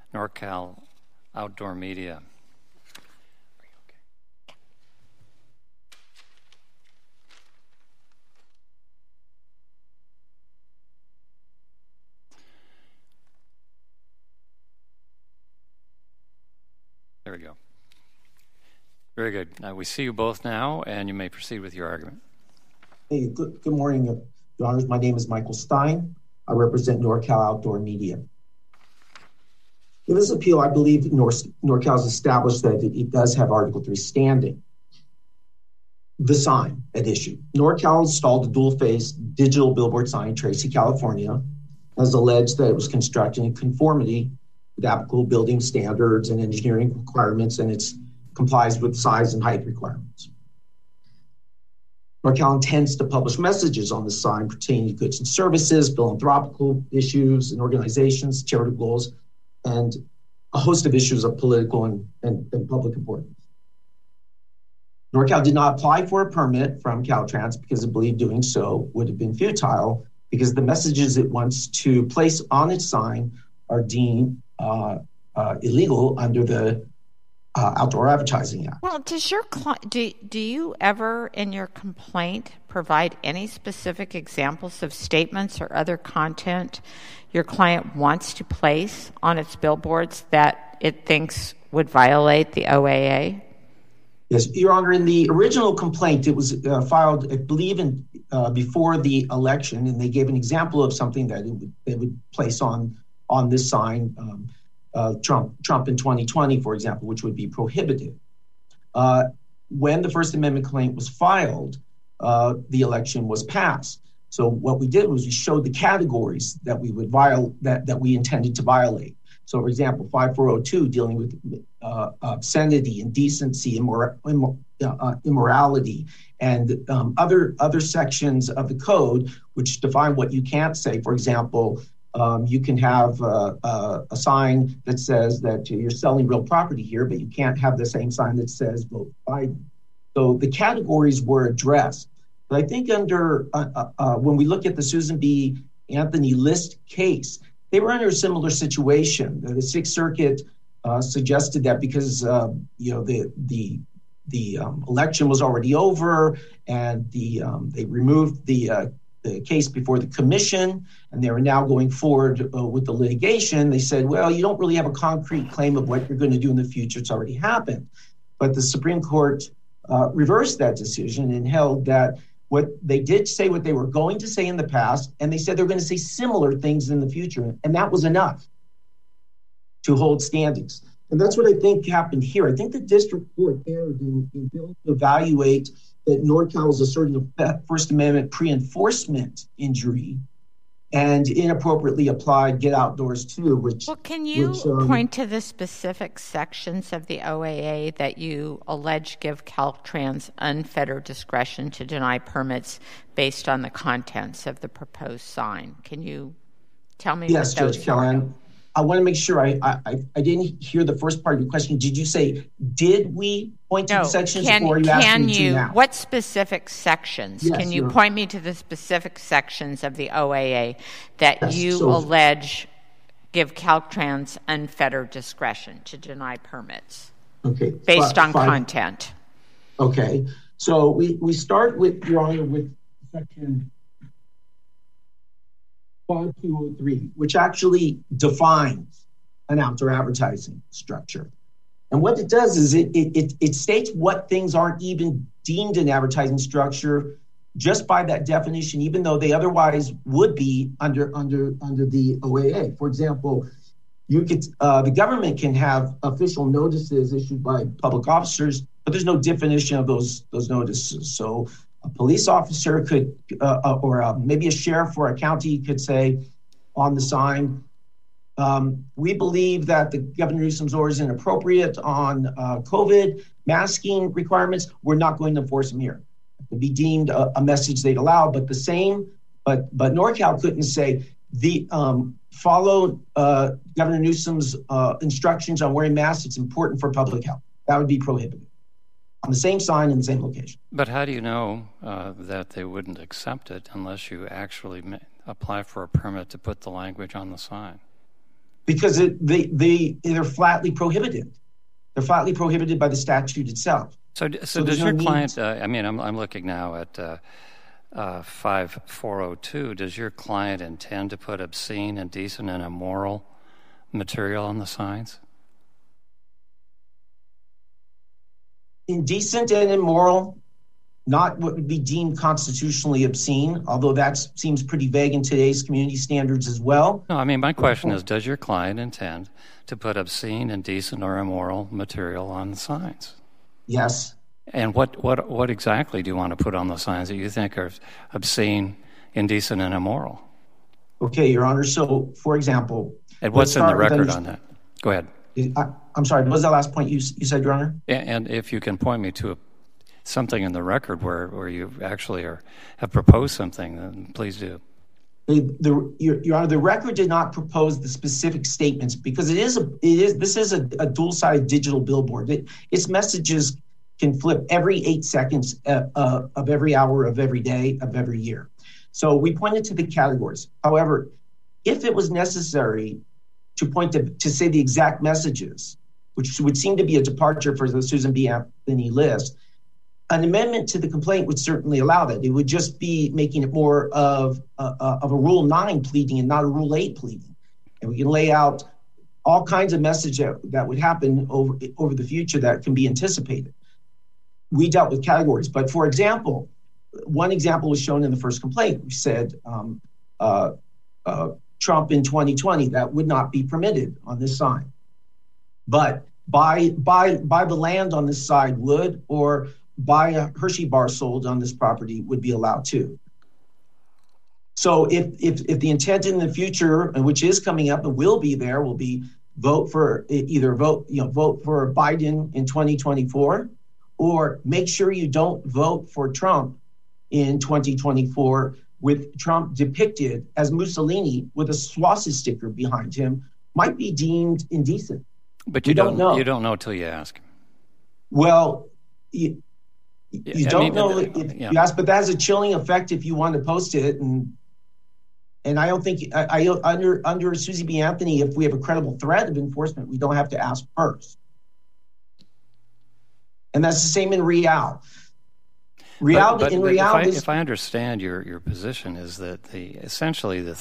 NorCal Outdoor Media. There we go. Very good. We see you both now, and you may proceed with your argument. Hey, good morning, Your Honors. My name is Michael Stein. I represent NorCal Outdoor Media. In this appeal, I believe NorCal has established that it does have Article 3 standing. The sign at issue. NorCal installed a dual-face digital billboard sign in Tracy, California, as alleged that it was constructed in conformity with applicable building standards and engineering requirements, and it complies with size and height requirements. NorCal intends to publish messages on the sign pertaining to goods and services, philanthropical issues and organizations, charitable goals, and a host of issues of political and public importance. NorCal did not apply for a permit from Caltrans because it believed doing so would have been futile because the messages it wants to place on its sign are deemed illegal under the Outdoor Advertising Act. Well, does your do you ever in your complaint provide any specific examples of statements or other content your client wants to place on its billboards that it thinks would violate the OAA? Yes, Your Honor, in the original complaint, it was filed, I believe, before the election, and they gave an example of something that they would place on this sign, Trump in 2020, for example, which would be prohibited. When the First Amendment complaint was filed, the election was passed. So what we did was we showed the categories that we would that we intended to violate. So, for example, 5402 dealing with obscenity, indecency, immorality, and other sections of the code which define what you can't say. For example, you can have a sign that says that you're selling real property here, but you can't have the same sign that says vote Biden. So the categories were addressed. But I think when we look at the Susan B. Anthony List case, they were under a similar situation. The Sixth Circuit suggested that because the election was already over and they removed the case before the commission, and they are now going forward with the litigation. They said, well, you don't really have a concrete claim of what you're going to do in the future. It's already happened. But the Supreme Court reversed that decision and held that what they did say what they were going to say in the past, and they said they're going to say similar things in the future. And that was enough to hold standings. And that's what I think happened here. I think the district court erred in failing to evaluate that NorCal was asserting a First Amendment pre-enforcement injury and inappropriately applied Get Outdoors too, which... Well, can you point to the specific sections of the OAA that you allege give Caltrans unfettered discretion to deny permits based on the contents of the proposed sign? Can you tell me yes, what those Judge Callahan. I want to make sure I didn't hear the first part of your question. Did you say, did we point to the sections, or are you asking me to now? What specific sections? Yes, can you point me to the specific sections of the OAA that you allege give Caltrans unfettered discretion to deny permits based on content? Okay. So we start with, Your Honor, with section 5203, which actually defines an outdoor advertising structure. And what it does is it states what things aren't even deemed an advertising structure just by that definition, even though they otherwise would be under the OAA. For example, the government can have official notices issued by public officers, but there's no definition of those notices. So a police officer could, or maybe a sheriff or a county could say on the sign, we believe that the Governor Newsom's order is inappropriate on COVID masking requirements. We're not going to enforce them here. It would be deemed a message they'd allow, but NorCal couldn't say follow Governor Newsom's instructions on wearing masks. It's important for public health. That would be prohibited on the same sign in the same location. But how do you know that they wouldn't accept it unless you actually apply for a permit to put the language on the sign? Because they're flatly prohibited. They're flatly prohibited by the statute itself. So does your client, I'm looking now at 5402, does your client intend to put obscene, indecent, and immoral material on the signs? Indecent and immoral, not what would be deemed constitutionally obscene, although that seems pretty vague in today's community standards as well. No, my question is, does your client intend to put obscene, indecent, or immoral material on the signs? Yes. And what exactly do you want to put on the signs that you think are obscene, indecent, and immoral? Okay, Your Honor. So, for example... And what's in the record on that? Go ahead. I'm sorry, what was that last point you said, Your Honor? And if you can point me to something in the record where you actually have proposed something, then please do. Your Honor, the record did not propose the specific statements because this is a dual-sided digital billboard. Its messages can flip every 8 seconds of every hour of every day of every year. So we pointed to the categories. However, if it was necessary to point to say the exact messages, which would seem to be a departure for the Susan B. Anthony list, an amendment to the complaint would certainly allow that. It would just be making it more of a Rule 9 pleading and not a Rule 8 pleading. And we can lay out all kinds of messages that would happen over the future that can be anticipated. We dealt with categories. But for example, one example was shown in the first complaint. We said Trump in 2020, that would not be permitted on this sign. But buy the land on this side would, or buy a Hershey bar sold on this property would be allowed too. So if the intent in the future, which is coming up and will be there, will be vote for Biden in 2024, or make sure you don't vote for Trump in 2024 with Trump depicted as Mussolini with a swastika behind him, might be deemed indecent. But you don't know. You don't know till you ask. Well, you don't know if you ask, but that has a chilling effect if you want to post it. And I don't think under Susie B. Anthony, if we have a credible threat of enforcement, we don't have to ask first. And that's the same in Real. If I understand your position, is that essentially the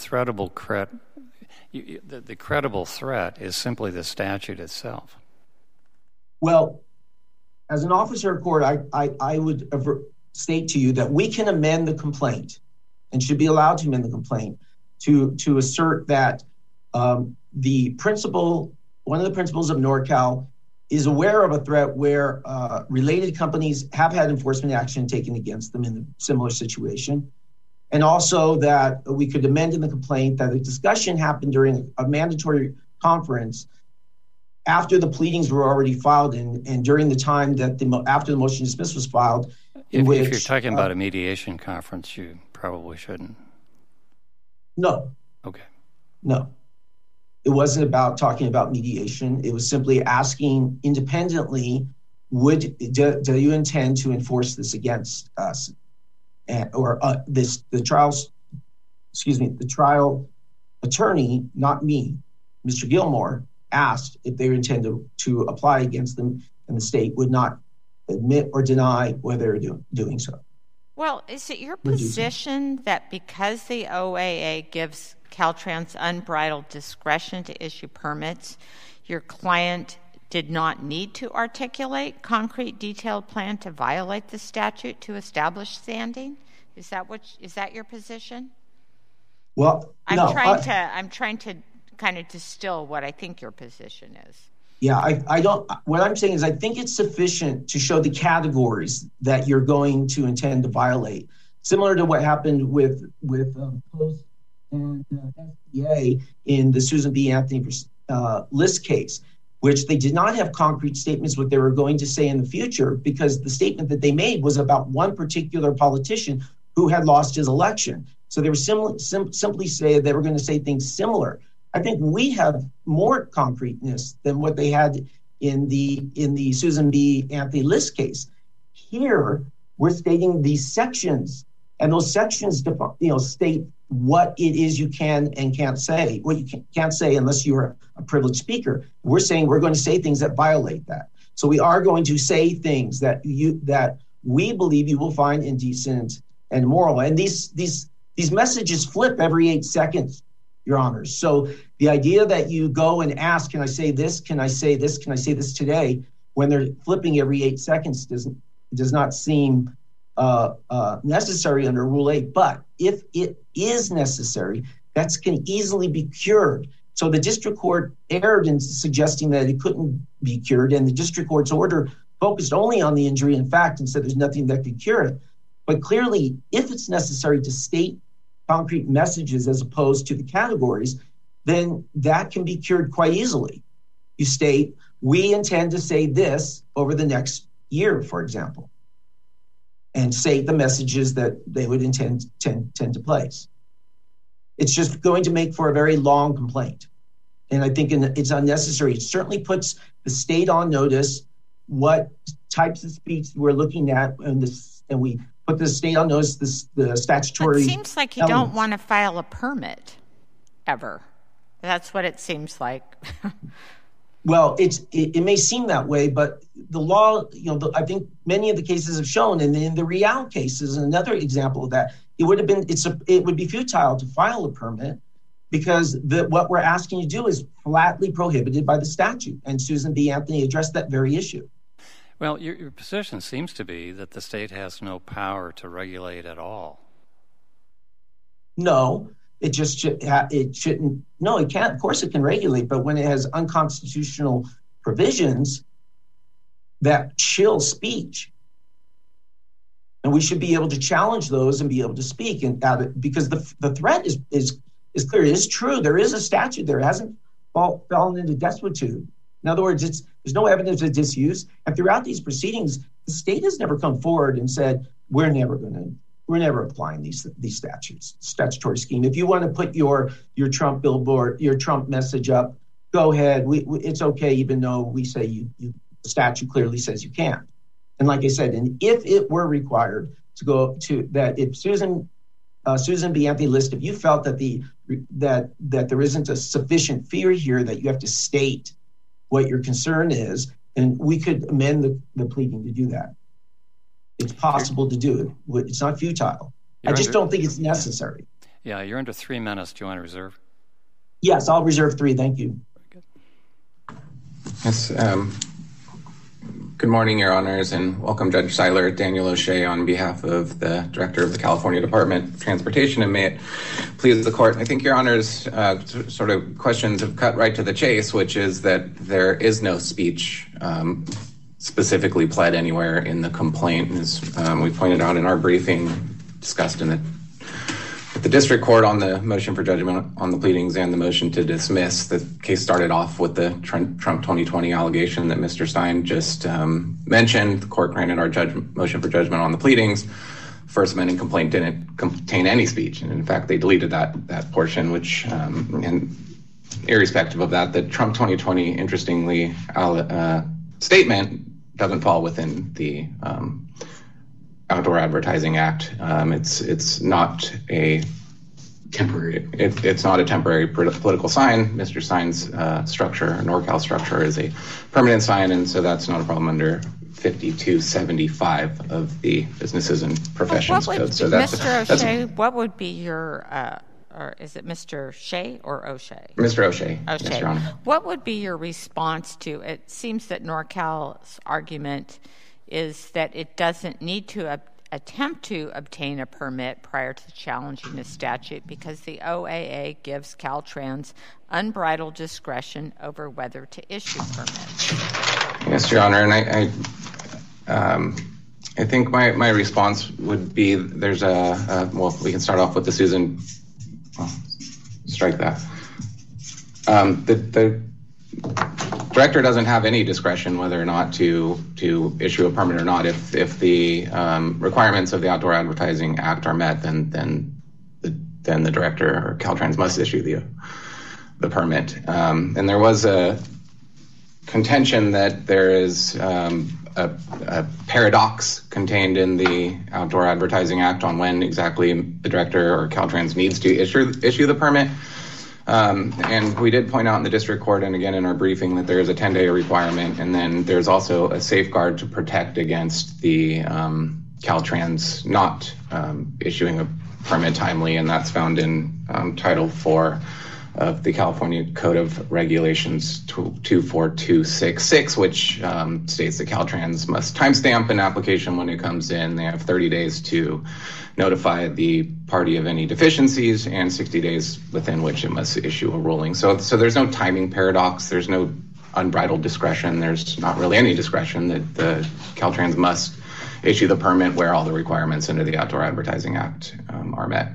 credible threat is simply the statute itself. Well, as an officer of court, I would state to you that we can amend the complaint and should be allowed to amend the complaint to assert that one of the principals of NorCal is aware of a threat where related companies have had enforcement action taken against them in a similar situation. And also that we could amend in the complaint that a discussion happened during a mandatory conference after the pleadings were already filed and during the time that after the motion to dismiss was filed. If you're talking about a mediation conference, you probably shouldn't. No. Okay. No. It wasn't about talking about mediation. It was simply asking independently, do you intend to enforce this against us? The trial attorney, not me, Mr. Gilmore, asked if they intended to apply against them, and the state would not admit or deny whether they're doing so. Well, is it your position that because the OAA gives Caltrans unbridled discretion to issue permits, your client did not need to articulate concrete detailed plan to violate the statute to establish standing? Is that your position? Well, I'm trying to kind of distill what I think your position is. Yeah, I don't. What I'm saying is, I think it's sufficient to show the categories that you're going to intend to violate, similar to what happened with Post and SBA in the Susan B. Anthony list case, which they did not have concrete statements what they were going to say in the future, because the statement that they made was about one particular politician who had lost his election. So they were simply say they were going to say things similar. I think we have more concreteness than what they had in the Susan B. Anthony list case. Here, we're stating these sections, and those sections state what it is you can and can't say. What you can't say unless you're a privileged speaker. We're saying we're going to say things that violate that. So we are going to say things that we believe you will find indecent and immoral. And these messages flip every 8 seconds, Your Honors. So the idea that you go and ask, can I say this? Can I say this? Can I say this today? When they're flipping every 8 seconds does not seem necessary under Rule 8. But if it is necessary, that can easily be cured. So the district court erred in suggesting that it couldn't be cured, and the district court's order focused only on the injury in fact and said there's nothing that could cure it. But clearly, if it's necessary to state concrete messages as opposed to the categories, then that can be cured quite easily. You state, we intend to say this over the next year, for example, and say the messages that they would tend to place. It's just going to make for a very long complaint. And I think it's unnecessary. It certainly puts the state on notice what types of speech we're looking at, and we put the state on notice, the statutory. It seems like you don't want to file a permit ever. That's what it seems like. Well, it may seem that way, but the law, I think many of the cases have shown, and in the Real case is another example of that. It would be futile to file a permit because what we're asking you to do is flatly prohibited by the statute. And Susan B. Anthony addressed that very issue. Well, your position seems to be that the state has no power to regulate at all. No, it shouldn't. No, it can't. Of course it can regulate, but when it has unconstitutional provisions that chill speech, and we should be able to challenge those and be able to speak, and because the threat is clear. It is true. There is a statute there. It hasn't fallen into desuetude. In other words, there's no evidence of disuse. And throughout these proceedings, the state has never come forward and said, we're never applying these statutes, statutory scheme. If you want to put your Trump billboard, your Trump message up, go ahead. It's okay, even though we say the statute clearly says you can't. And like I said, and if it were required to go to that, if Susan B. Anthony List, if you felt that that there isn't a sufficient fear here that you have to state what your concern is, and we could amend the pleading to do that. It's possible to do it. It's not futile. I just don't think it's necessary. Yeah, you're under 3 minutes. Do you want to reserve? Yes, I'll reserve 3. Thank you. Very good. Yes. Good morning, Your Honors, and welcome, Judge Seiler. Daniel O'Shea on behalf of the Director of the California Department of Transportation, and may it please the Court. I think Your Honors' sort of questions have cut right to the chase, which is that there is no speech specifically pled anywhere in the complaint. As we pointed out in our briefing, discussed at the district court on the motion for judgment on the pleadings and the motion to dismiss. The case started off with the Trump 2020 allegation that Mr. Stein just mentioned. The court granted our motion for judgment on the pleadings. First amendment complaint didn't contain any speech, and in fact, they deleted that portion, which, and irrespective of that, the Trump 2020, interestingly, statement doesn't fall within the Outdoor Advertising Act. It's not a temporary. It's not a temporary political sign. Mr. Stein's structure, NorCal structure, is a permanent sign, and so that's not a problem under 5275 of the Businesses and Professions Code. So Mr. O'Shea, what would be your, or is it Mr. Shea or O'Shea? Mr. O'Shea. O'Shea. Yes, Your Honor. What would be your response to, it seems that NorCal's argument is that it doesn't need to attempt to obtain a permit prior to challenging the statute because the OAA gives Caltrans unbridled discretion over whether to issue permits. Yes, Your Honor, and I think my response would be there's well, we can start off with the Susan. Well, strike that. The director doesn't have any discretion whether or not to issue a permit or not. If the requirements of the Outdoor Advertising Act are met, then the director or Caltrans must issue the permit. And there was a contention that there is a paradox contained in the Outdoor Advertising Act on when exactly the director or Caltrans needs to issue the permit. And we did point out in the district court and again in our briefing that there is a 10-day requirement, and then there's also a safeguard to protect against the Caltrans not issuing a permit timely, and that's found in Title 4 of the California Code of Regulations 24266, which states that Caltrans must timestamp an application when it comes in. They have 30 days to notify the party of any deficiencies and 60 days within which it must issue a ruling. So there's no timing paradox. There's no unbridled discretion. There's not really any discretion that the Caltrans must issue the permit where all the requirements under the Outdoor Advertising Act are met.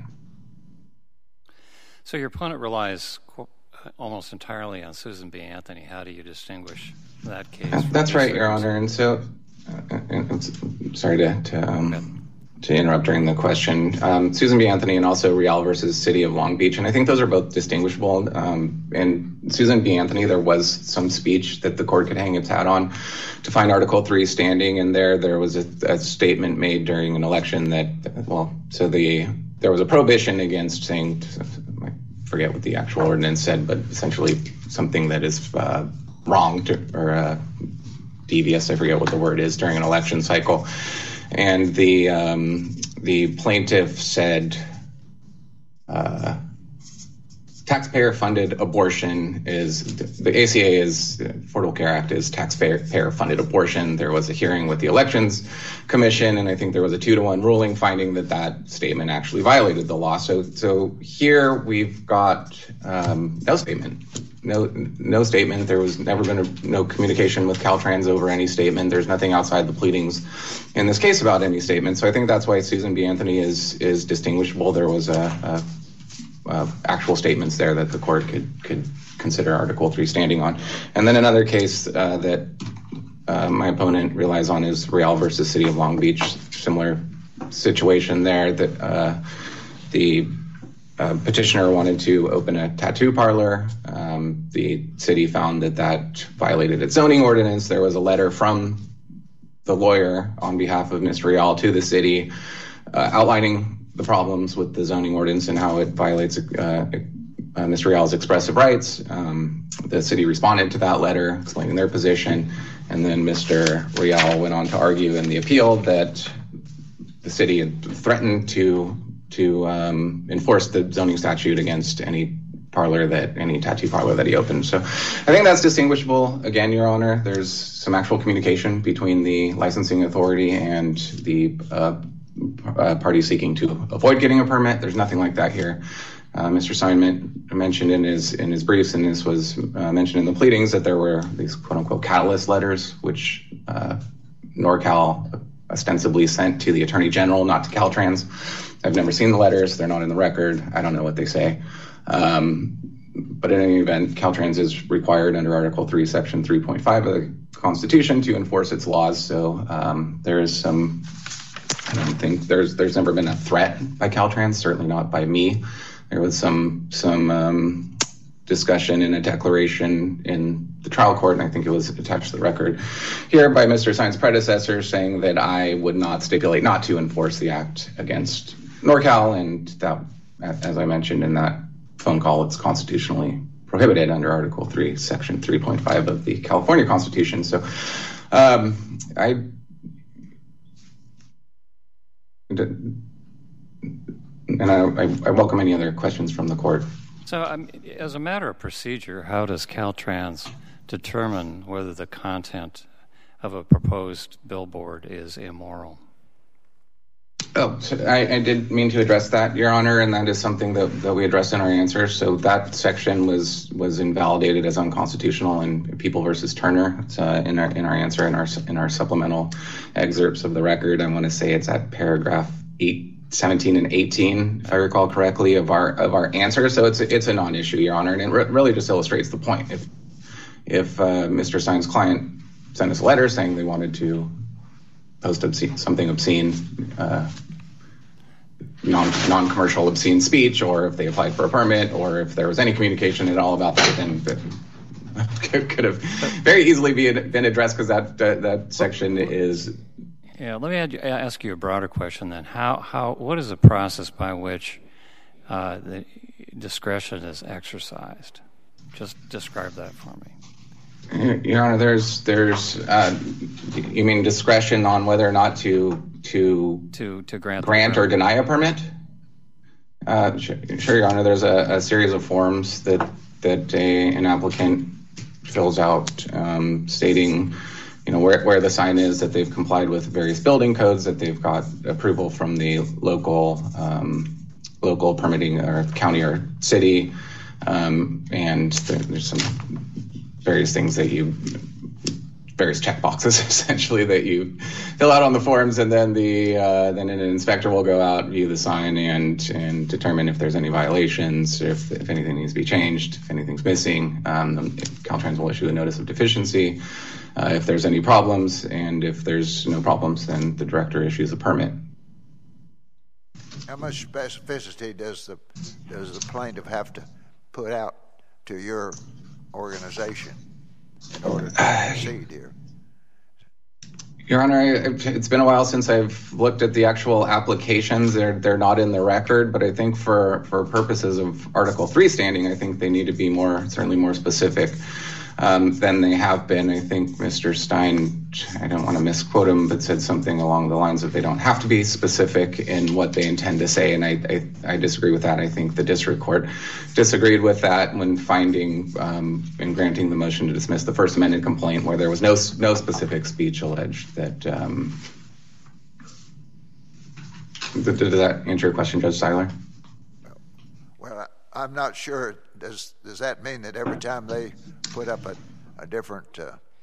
So your opponent relies almost entirely on Susan B. Anthony. How do you distinguish that case? That's right, Your Honor. And so, sorry to interrupt during the question. Susan B. Anthony and also Real versus City of Long Beach, and I think those are both distinguishable. In Susan B. Anthony, there was some speech that the court could hang its hat on to find Article 3 standing, and there was a statement made during an election that, there was a prohibition against saying, I forget what the actual ordinance said, but essentially something that is wrong or devious, I forget what the word is, during an election cycle. And the plaintiff said taxpayer-funded abortion is, the ACA is, Affordable Care Act is taxpayer-funded abortion. There was a hearing with the Elections Commission, and I think there was a 2-to-1 ruling finding that statement actually violated the law. So here we've got no statement. No statement. There was never been no communication with Caltrans over any statement. There's nothing outside the pleadings in this case about any statement. So I think that's why Susan B. Anthony is distinguishable. There was actual statements there that the court could consider Article 3 standing on. And then another case that my opponent relies on is Real versus City of Long Beach. Similar situation there that the petitioner wanted to open a tattoo parlor. The city found that violated its zoning ordinance. There was a letter from the lawyer on behalf of Ms. Real to the city outlining the problems with the zoning ordinance and how it violates Ms. Real's expressive rights. The city responded to that letter, explaining their position, and then Mr. Real went on to argue in the appeal that the city had threatened to enforce the zoning statute against any tattoo parlor that he opened. So I think that's distinguishable. Again, Your Honor, there's some actual communication between the licensing authority and the party seeking to avoid getting a permit. There's nothing like that here. Mr. Simon mentioned in his briefs, and this was mentioned in the pleadings, that there were these quote-unquote catalyst letters, which NorCal ostensibly sent to the Attorney General, not to Caltrans. I've never seen the letters. They're not in the record. I don't know what they say. But in any event, Caltrans is required under Article 3, Section 3.5 of the Constitution to enforce its laws. So there is some, I don't think there's never been a threat by Caltrans, certainly not by me. There was some discussion in a declaration in the trial court, and I think it was attached to the record here by Mr. Sign's predecessor, saying that I would not stipulate not to enforce the act against NorCal, and that, as I mentioned in that phone call, it's constitutionally prohibited under Article 3, Section 3.5 of the California Constitution. So I welcome any other questions from the court. So as a matter of procedure, how does Caltrans determine whether the content of a proposed billboard is immoral? Oh, so I did mean to address that, Your Honor, and that is something that we addressed in our answer. So that section was invalidated as unconstitutional in People versus Turner. It's in our answer in our supplemental excerpts of the record. I want to say it's at paragraph 17 and 18, if I recall correctly, of our answer. So it's a non-issue, Your Honor, and it really just illustrates the point. If Mr. Stein's client sent us a letter saying they wanted to post something obscene, non-commercial obscene speech, or if they applied for a permit, or if there was any communication at all about that, then that could have very easily been addressed, because that section is Yeah, let me ask you a broader question then. What is the process by which the discretion is exercised? Just describe that for me. Your Honor, there's you mean discretion on whether or not to grant or deny a permit? Sure, Your Honor. There's a series of forms that an applicant fills out, stating, where the sign is, that they've complied with various building codes, that they've got approval from the local permitting or county or city, and there's some various things various check boxes essentially that you fill out on the forms, and then then an inspector will go out, view the sign, and determine if there's any violations, if anything needs to be changed, if anything's missing. Caltrans will issue a notice of deficiency if there's any problems, and if there's no problems, then the director issues a permit. How much specificity does the plaintiff have to put out to your organization in order to proceed here? Your Honor, it's been a while since I've looked at the actual applications. They're not in the record, but I think for purposes of Article 3 standing, I think they need to be certainly more specific than they have been. I think Mr. Stein, I don't want to misquote him, but said something along the lines of they don't have to be specific in what they intend to say, and I disagree with that. I think the district court disagreed with that when finding and granting the motion to dismiss the First Amendment complaint, where there was no specific speech alleged. Does that answer your question, Judge Seiler? Well, I'm not sure. Does that mean that every time they put up a different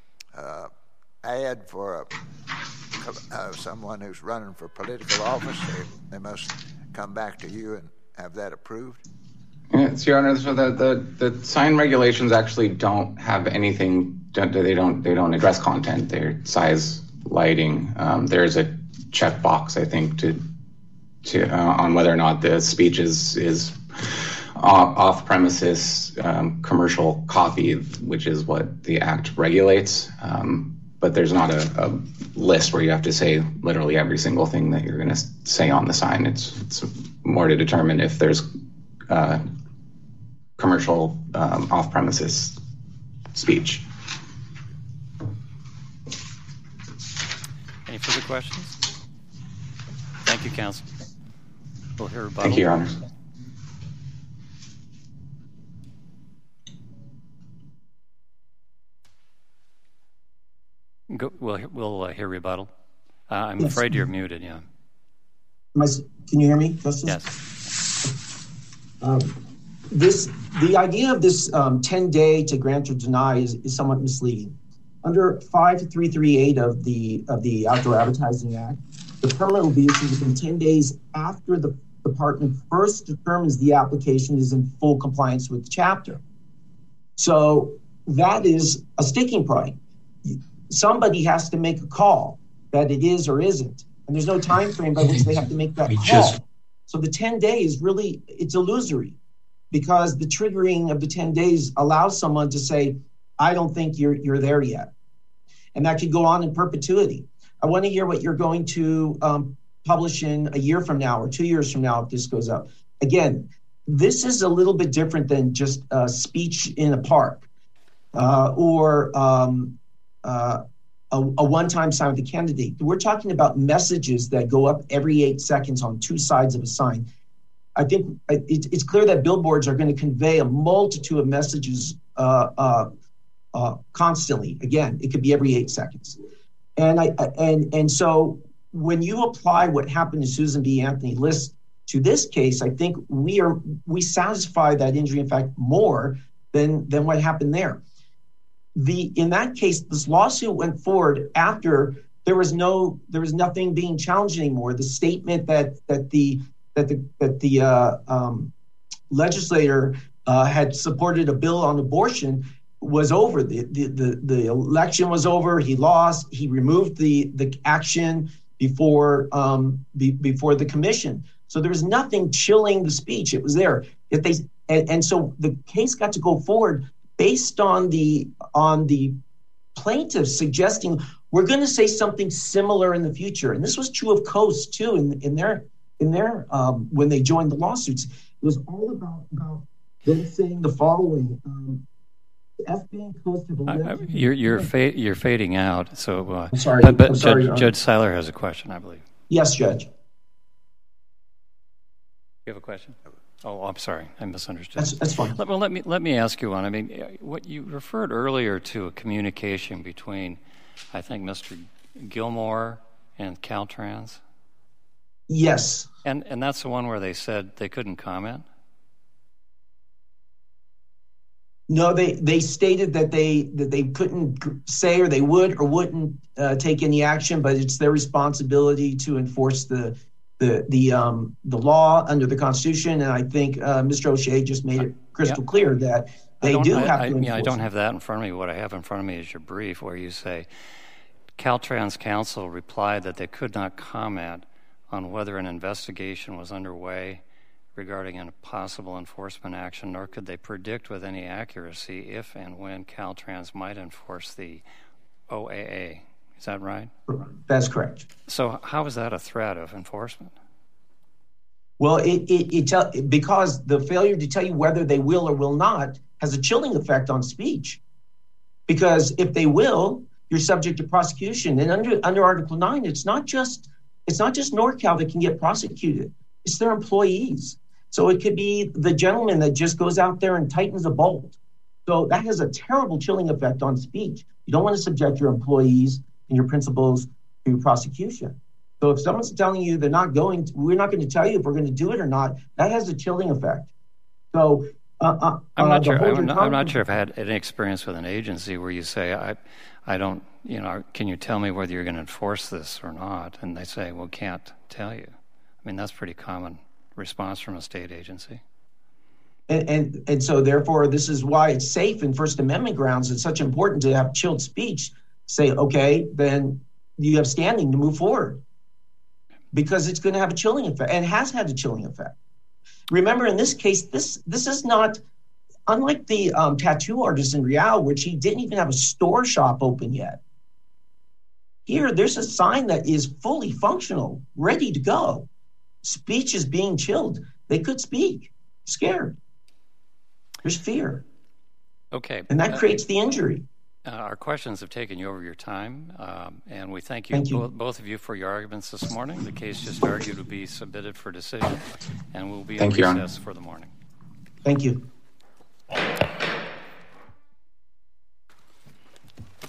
ad for someone who's running for political office, they must come back to you and have that approved? Yes, Your Honor. So the sign regulations actually don't have anything. They don't address content. They're size, lighting. There's a checkbox, I think, to on whether or not the speech is off-premises commercial copy, which is what the Act regulates. But there's not a list where you have to say literally every single thing that you're going to say on the sign. It's more to determine if there's commercial off-premises speech. Any further questions? Thank you, counsel. We'll hear rebuttal. Thank you, Your Honor. We'll hear rebuttal. I'm afraid you're muted, yeah. Can you hear me, Justice? Yes. The idea of this 10-day to grant or deny is somewhat misleading. Under 5338 of the Outdoor Advertising Act, the permit will be issued within 10 days after the department first determines the application is in full compliance with the chapter. So that is a sticking point. Somebody has to make a call that it is or isn't, and there's no time frame by which they have to make that call. So the 10 days really, it's illusory, because the triggering of the 10 days allows someone to say, I don't think you're there yet. And that could go on in perpetuity. I want to hear what you're going to publish in a year from now or 2 years from now if this goes up. Again, this is a little bit different than just a speech in a park or a one-time sign with a candidate. We're talking about messages that go up every 8 seconds on two sides of a sign. I think it's clear that billboards are going to convey a multitude of messages constantly. Again, it could be every 8 seconds. And so when you apply what happened to Susan B. Anthony List to this case, I think we satisfy that injury, in fact, more than what happened there. In that case, this lawsuit went forward after there was nothing being challenged anymore. The statement that the legislator had supported a bill on abortion was over. The election was over. He lost. He removed the action before the commission. So there was nothing chilling the speech. It was there. And so the case got to go forward based on the plaintiffs suggesting we're going to say something similar in the future. And this was true of Coast too in their when they joined the lawsuits. It was all about them saying the following. FB and Coast have you're fading out. So I'm sorry. But I'm sorry, Judge Seiler has a question, I believe. Yes, Judge. You have a question? Oh, I'm sorry, I misunderstood. That's fine. Well, let me ask you one. I mean, what you referred earlier to a communication between, I think, Mr. Gilmore and Caltrans. Yes. And that's the one where they said they couldn't comment? No, they stated that they couldn't say or they would or wouldn't take any action, but it's their responsibility to enforce the law under the Constitution. And I think Mr. O'Shea just made it crystal clear that they do have to enforce. I don't have that in front of me. What I have in front of me is your brief where you say Caltrans counsel replied that they could not comment on whether an investigation was underway regarding a possible enforcement action, nor could they predict with any accuracy if and when Caltrans might enforce the OAA. Is that right? That's correct. So how is that a threat of enforcement? Well, because the failure to tell you whether they will or will not has a chilling effect on speech. Because if they will, you're subject to prosecution. And under Article 9, it's not just NorCal that can get prosecuted. It's their employees. So it could be the gentleman that just goes out there and tightens a bolt. So that has a terrible chilling effect on speech. You don't want to subject your employees and your principals to prosecution. So if someone's telling you we're not going to tell you if we're going to do it or not, that has a chilling effect. So I'm not sure. I'm not sure if I had any experience with an agency where you say, I don't, can you tell me whether you're going to enforce this or not? And they say, well, can't tell you. I mean, that's pretty common response from a state agency. And so therefore, this is why it's safe in First Amendment grounds. It's such important to have chilled speech. Say, okay, then you have standing to move forward because it's going to have a chilling effect and has had a chilling effect. Remember, in this case, this is not unlike the tattoo artist in Real, which he didn't even have a store shop open yet. Here, there's a sign that is fully functional, ready to go. Speech is being chilled. They could speak, scared. There's fear. Okay. And that creates the injury. Our questions have taken you over your time, and we thank you, both of you for your arguments this morning. The case just argued will be submitted for decision, and we'll be in recess for the morning. Thank you.